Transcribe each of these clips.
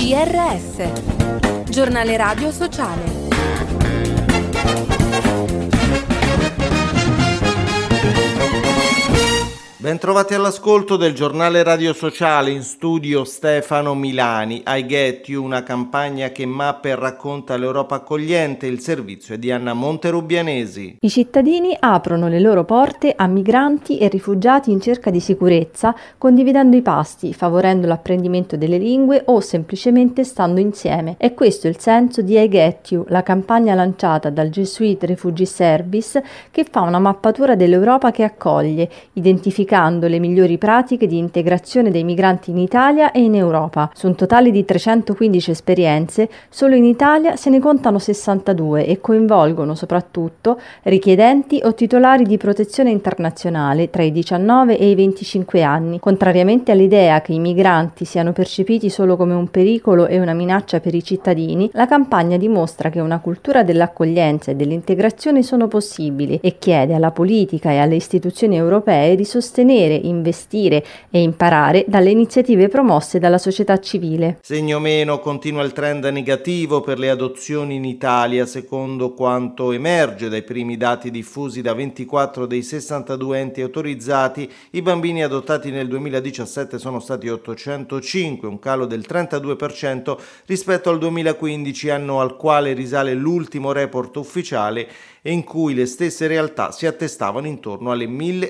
GRS, Giornale Radio Sociale. Bentrovati all'ascolto del Giornale Radio Sociale, in studio Stefano Milani. I Get You, una campagna che mappa e racconta l'Europa accogliente. Il servizio è di Anna Monterubianesi. I cittadini aprono le loro porte a migranti e rifugiati in cerca di sicurezza, condividendo i pasti, favorendo l'apprendimento delle lingue o semplicemente stando insieme. È questo il senso di I Get You, la campagna lanciata dal Jesuit Refugee Service che fa una mappatura dell'Europa che accoglie, identificando le migliori pratiche di integrazione dei migranti in Italia e in Europa. Su un totale di 315 esperienze, solo in Italia se ne contano 62 e coinvolgono soprattutto richiedenti o titolari di protezione internazionale tra i 19 e i 25 anni. Contrariamente all'idea che i migranti siano percepiti solo come un pericolo e una minaccia per i cittadini, la campagna dimostra che una cultura dell'accoglienza e dell'integrazione sono possibili e chiede alla politica e alle istituzioni europee di sostenere, investire e imparare dalle iniziative promosse dalla società civile. Segno meno continua il trend negativo per le adozioni in Italia, secondo quanto emerge dai primi dati diffusi da 24 dei 62 enti autorizzati. I bambini adottati nel 2017 sono stati 805, un calo del 32% rispetto al 2015, anno al quale risale l'ultimo report ufficiale e in cui le stesse realtà si attestavano intorno alle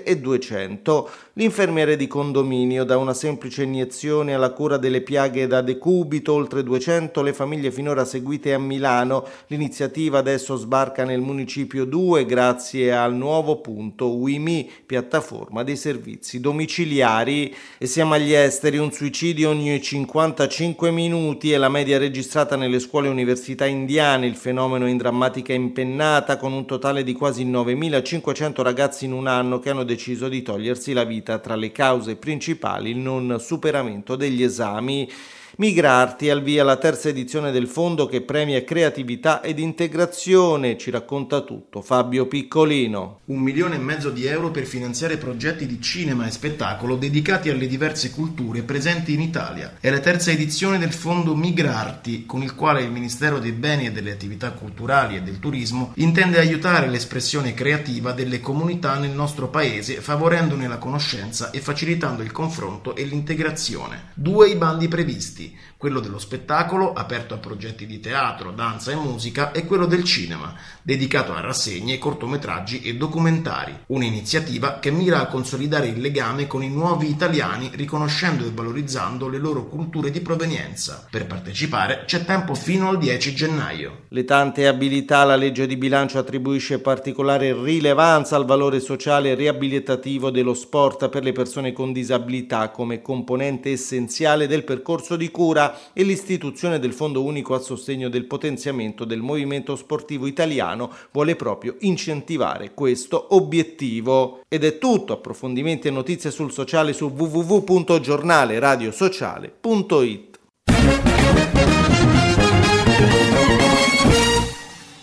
1200. L'infermiere di condominio: da una semplice iniezione alla cura delle piaghe da decubito, oltre 200 le famiglie finora seguite a Milano. L'iniziativa adesso sbarca nel municipio 2 grazie al nuovo punto WIMI, piattaforma dei servizi domiciliari. E siamo agli esteri: un suicidio ogni 55 minuti è la media registrata nelle scuole e università indiane. Il fenomeno è in drammatica impennata, con un totale di quasi 9.500 ragazzi in un anno che hanno deciso di togliersi la vita. Tra le cause principali il non superamento degli esami. Migrarti, al via la terza edizione del fondo che premia creatività ed integrazione. Ci racconta tutto Fabio Piccolino. 1,5 milioni di euro per finanziare progetti di cinema e spettacolo dedicati alle diverse culture presenti in Italia. È la terza edizione del fondo Migrarti, con il quale il Ministero dei Beni e delle Attività Culturali e del Turismo intende aiutare l'espressione creativa delle comunità nel nostro paese, favorendone la conoscenza e facilitando il confronto e l'integrazione. 2 i bandi previsti: quello dello spettacolo, aperto a progetti di teatro, danza e musica, e quello del cinema, dedicato a rassegne, cortometraggi e documentari. Un'iniziativa che mira a consolidare il legame con i nuovi italiani, riconoscendo e valorizzando le loro culture di provenienza. Per partecipare c'è tempo fino al 10 gennaio. Le tante abilità. La legge di bilancio attribuisce particolare rilevanza al valore sociale e riabilitativo dello sport per le persone con disabilità come componente essenziale del percorso di cura, e l'istituzione del Fondo Unico a sostegno del potenziamento del movimento sportivo italiano vuole proprio incentivare questo obiettivo. Ed è tutto. Approfondimenti e notizie sul sociale su www.giornaleradiosociale.it.